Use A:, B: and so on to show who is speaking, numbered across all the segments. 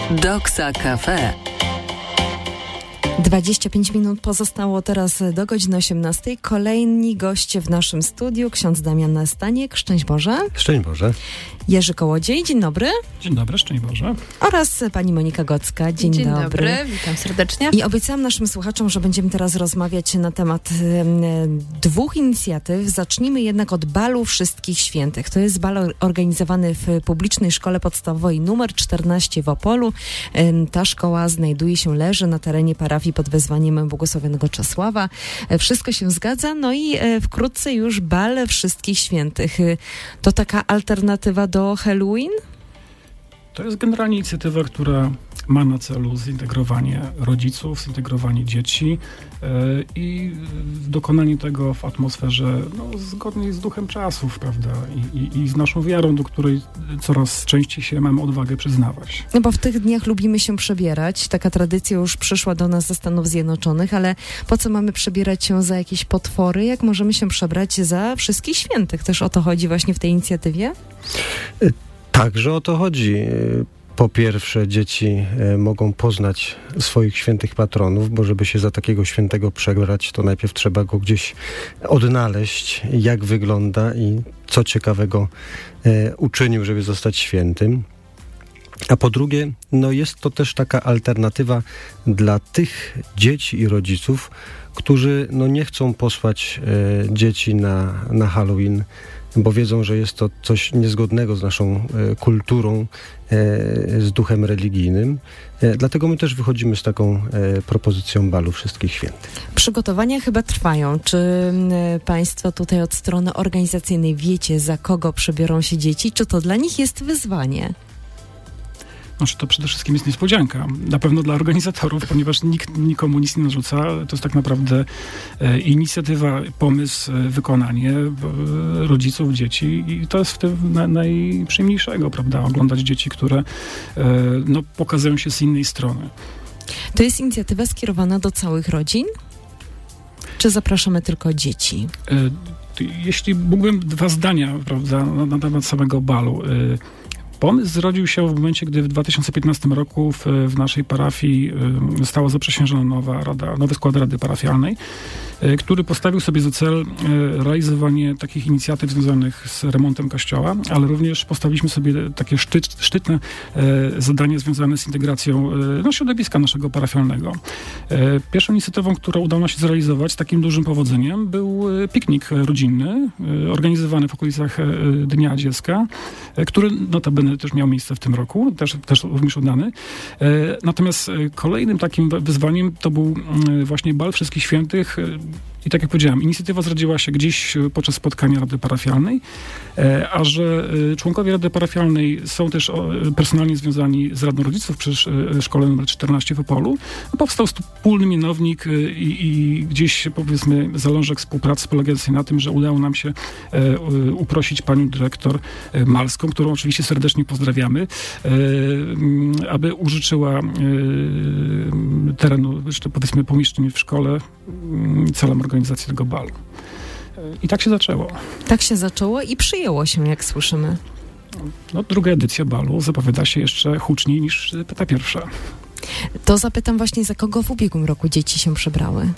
A: Doxa Cafe.
B: 25 minut pozostało teraz do godziny 18. Kolejni goście w naszym studiu. Ksiądz Damian Staniek. Szczęść Boże.
C: Szczęść Boże.
B: Jerzy Kołodziej. Dzień dobry.
D: Dzień dobry, szczęść Boże.
B: Oraz pani Monika Gocka. Dzień dobry.
E: Witam serdecznie.
B: I obiecałam naszym słuchaczom, że będziemy teraz rozmawiać na temat dwóch inicjatyw. Zacznijmy jednak od Balu Wszystkich Świętych. To jest bal organizowany w publicznej szkole podstawowej nr 14 w Opolu. Ta szkoła leży na terenie parafii pod wezwaniem błogosławionego Czesława. Wszystko się zgadza, no i wkrótce już Bal Wszystkich Świętych. To taka alternatywa do Halloween?
D: To jest generalnie inicjatywa, która ma na celu zintegrowanie rodziców, zintegrowanie dzieci i dokonanie tego w atmosferze zgodnej z duchem czasów, prawda? I z naszą wiarą, do której coraz częściej się mamy odwagę przyznawać.
B: No bo w tych dniach lubimy się przebierać. Taka tradycja już przyszła do nas ze Stanów Zjednoczonych, ale po co mamy przebierać się za jakieś potwory, jak możemy się przebrać za Wszystkich Świętych? Też o to chodzi właśnie w tej inicjatywie?
C: Także o to chodzi. Po pierwsze, dzieci mogą poznać swoich świętych patronów, bo żeby się za takiego świętego przebrać, to najpierw trzeba go gdzieś odnaleźć, jak wygląda i co ciekawego uczynił, żeby zostać świętym. A po drugie, jest to też taka alternatywa dla tych dzieci i rodziców, którzy nie chcą posłać dzieci na Halloween, bo wiedzą, że jest to coś niezgodnego z naszą kulturą, z duchem religijnym. Dlatego my też wychodzimy z taką propozycją Balu Wszystkich Świętych.
B: Przygotowania chyba trwają. Czy państwo tutaj od strony organizacyjnej wiecie, za kogo przebiorą się dzieci? Czy to dla nich jest wyzwanie?
D: To przede wszystkim jest niespodzianka. Na pewno dla organizatorów, ponieważ nikt nikomu nic nie narzuca. To jest tak naprawdę inicjatywa, pomysł, wykonanie rodziców, dzieci i to jest w tym najprzyjemniejszego, prawda? Oglądać dzieci, które pokazują się z innej strony.
B: To jest inicjatywa skierowana do całych rodzin? Czy zapraszamy tylko dzieci?
D: Jeśli mógłbym dwa zdania, prawda, na temat samego balu. Pomysł zrodził się w momencie, gdy w 2015 roku w naszej parafii została zaprzysiężona nowy skład Rady Parafialnej, który postawił sobie za cel realizowanie takich inicjatyw związanych z remontem kościoła, ale również postawiliśmy sobie takie szczytne zadania związane z integracją środowiska naszego parafialnego. Pierwszą inicjatywą, którą udało nam się zrealizować z takim dużym powodzeniem, był piknik rodzinny, organizowany w okolicach Dnia Dziecka, który notabene też miał miejsce w tym roku, też również udany. Natomiast kolejnym takim wyzwaniem to był właśnie Bal Wszystkich Świętych. I tak jak powiedziałem, inicjatywa zrodziła się gdzieś podczas spotkania Rady Parafialnej, a że członkowie Rady Parafialnej są też personalnie związani z Radą Rodziców przy szkole nr 14 w Opolu, powstał wspólny mianownik i gdzieś, powiedzmy, zalążek współpracy polegającej na tym, że udało nam się uprosić panią dyrektor Malską, którą oczywiście serdecznie pozdrawiamy, aby użyczyła terenu, jeszcze powiedzmy pomieszczeń w szkole celem organizacji tego balu. I tak się zaczęło.
B: Tak się zaczęło i przyjęło się, jak słyszymy.
D: Druga edycja balu zapowiada się jeszcze huczniej niż ta pierwsza.
B: To zapytam właśnie, za kogo w ubiegłym roku dzieci się przebrały?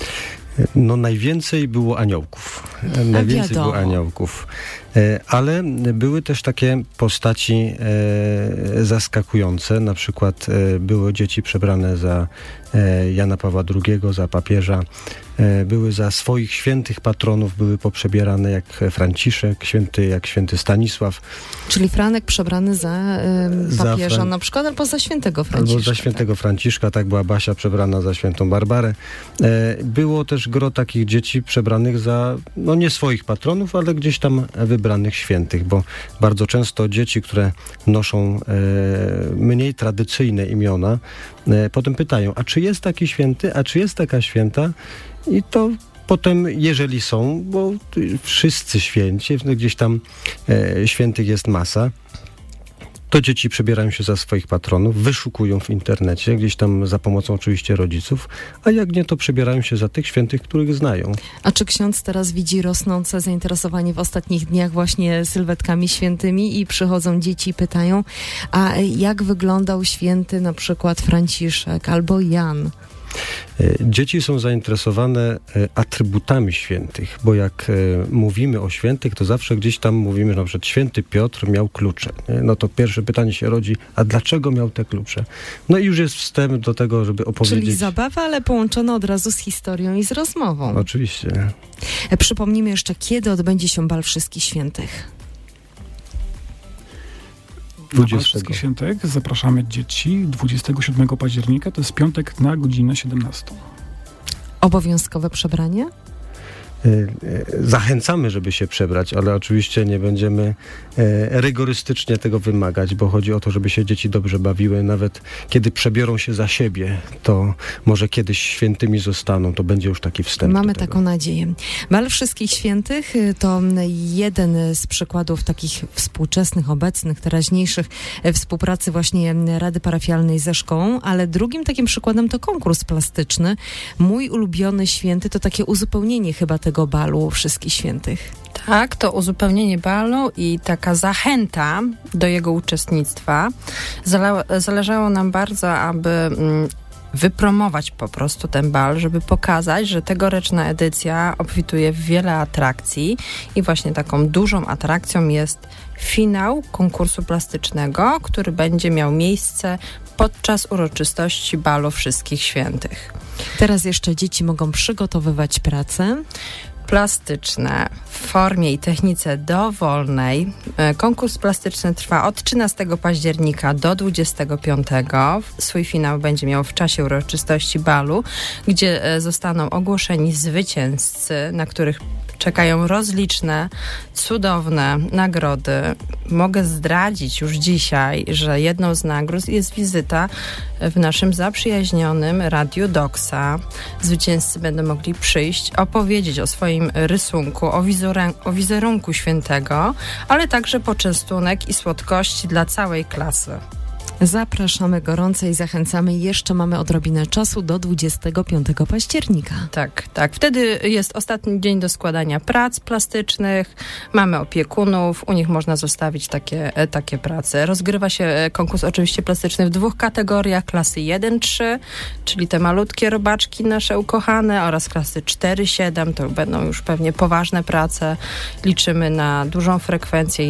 C: Najwięcej było aniołków. Najwięcej było aniołków. Ale były też takie postaci zaskakujące. Na przykład były dzieci przebrane za Jana Pawła II, za papieża. Były za swoich świętych patronów, były poprzebierane jak Franciszek, jak święty Stanisław.
B: Czyli Franek przebrany za papieża na przykład, albo za świętego Franciszka.
C: Albo za świętego Franciszka, tak, była Basia przebrana za świętą Barbarę. Było też gro takich dzieci przebranych za, nie swoich patronów, ale gdzieś tam wybranych świętych, bo bardzo często dzieci, które noszą mniej tradycyjne imiona, potem pytają, a czy jest taki święty, a czy jest taka święta? I to potem, jeżeli są, bo wszyscy święci, gdzieś tam świętych jest masa, to dzieci przebierają się za swoich patronów, wyszukują w internecie, gdzieś tam za pomocą oczywiście rodziców, a jak nie, to przebierają się za tych świętych, których znają.
B: A czy ksiądz teraz widzi rosnące zainteresowanie w ostatnich dniach właśnie sylwetkami świętymi i przychodzą dzieci i pytają, a jak wyglądał święty na przykład Franciszek albo Jan?
C: Dzieci są zainteresowane atrybutami świętych, bo jak mówimy o świętych, to zawsze gdzieś tam mówimy, że na przykład święty Piotr miał klucze. No to pierwsze pytanie się rodzi, a dlaczego miał te klucze? No i już jest wstęp do tego, żeby opowiedzieć.
B: Czyli zabawa, ale połączona od razu z historią i z rozmową.
C: Oczywiście.
B: Przypomnijmy jeszcze, kiedy odbędzie się Bal Wszystkich Świętych.
D: 20 Wszystkich Świętych zapraszamy dzieci 27 października, to jest piątek na godzinę 17.
B: Obowiązkowe przebranie?
C: Zachęcamy, żeby się przebrać, ale oczywiście nie będziemy rygorystycznie tego wymagać, bo chodzi o to, żeby się dzieci dobrze bawiły. Nawet kiedy przebiorą się za siebie, to może kiedyś świętymi zostaną. To będzie już taki wstęp.
B: Mamy taką nadzieję. Bal Wszystkich Świętych to jeden z przykładów takich współczesnych, obecnych, teraźniejszych współpracy właśnie Rady Parafialnej ze szkołą, ale drugim takim przykładem to konkurs plastyczny. Mój ulubiony święty to takie uzupełnienie chyba tego Balu Wszystkich Świętych.
A: Tak, to uzupełnienie balu i taka zachęta do jego uczestnictwa. Zależało nam bardzo, aby wypromować po prostu ten bal, żeby pokazać, że tegoroczna edycja obfituje w wiele atrakcji i właśnie taką dużą atrakcją jest finał konkursu plastycznego, który będzie miał miejsce podczas uroczystości Balu Wszystkich Świętych.
B: Teraz jeszcze dzieci mogą przygotowywać pracę
A: plastyczne w formie i technice dowolnej. Konkurs plastyczny trwa od 13 października do 25. Swój finał będzie miał w czasie uroczystości balu, gdzie zostaną ogłoszeni zwycięzcy, na których czekają rozliczne, cudowne nagrody. Mogę zdradzić już dzisiaj, że jedną z nagród jest wizyta w naszym zaprzyjaźnionym Radiu Doksa. Zwycięzcy będą mogli przyjść, opowiedzieć o swoim rysunku, o wizerunku świętego, ale także poczęstunek i słodkości dla całej klasy.
B: Zapraszamy gorąco i zachęcamy. Jeszcze mamy odrobinę czasu do 25 października.
A: Tak. Wtedy jest ostatni dzień do składania prac plastycznych. Mamy opiekunów, u nich można zostawić takie prace. Rozgrywa się konkurs oczywiście plastyczny w 2 kategoriach. Klasy 1-3, czyli te malutkie robaczki nasze ukochane, oraz klasy 4-7. To będą już pewnie poważne prace. Liczymy na dużą frekwencję i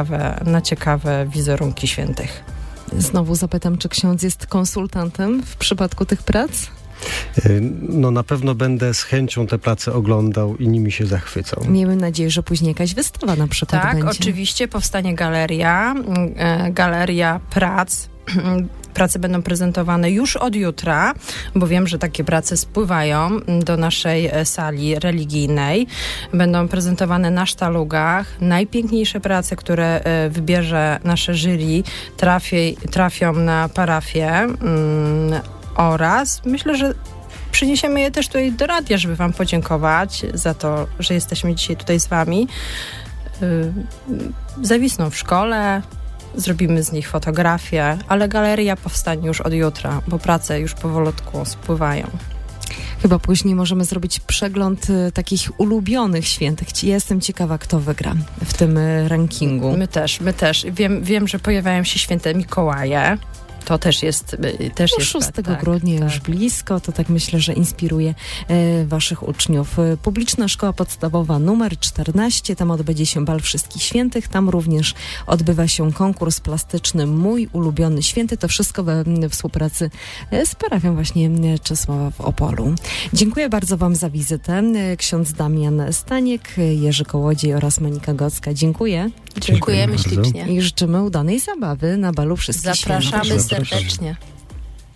A: na ciekawe wizerunki świętych.
B: Znowu zapytam, czy ksiądz jest konsultantem w przypadku tych prac?
C: No na pewno będę z chęcią te prace oglądał i nimi się zachwycał.
B: Miejmy nadzieję, że później jakaś wystawa na przykład będzie.
A: Tak, oczywiście powstanie galeria prac. Prace będą prezentowane już od jutra, bo wiem, że takie prace spływają do naszej sali religijnej. Będą prezentowane na sztalugach. Najpiękniejsze prace, które wybierze nasze jury, trafią na parafię oraz myślę, że przyniesiemy je też tutaj do radia, żeby wam podziękować za to, że jesteśmy dzisiaj tutaj z wami. Zawisną w szkole, zrobimy z nich fotografię, ale galeria powstanie już od jutra, bo prace już powolutku spływają.
B: Chyba później możemy zrobić przegląd takich ulubionych świętych. Ja jestem ciekawa, kto wygra w tym rankingu.
A: My też. Wiem, że pojawiają się święte Mikołaje. To też jest...
B: 6 grudnia już blisko, to tak myślę, że inspiruje waszych uczniów. Publiczna Szkoła Podstawowa nr 14, tam odbędzie się Bal Wszystkich Świętych, tam również odbywa się konkurs plastyczny Mój Ulubiony Święty. To wszystko we współpracy z parafią właśnie Czesława w Opolu. Dziękuję bardzo wam za wizytę. Ksiądz Damian Staniek, Jerzy Kołodziej oraz Monika Gocka. Dziękuję.
A: Dziękujemy ślicznie.
B: I życzymy udanej zabawy na Balu Wszystkich Świętych.
A: Zapraszamy serdecznie.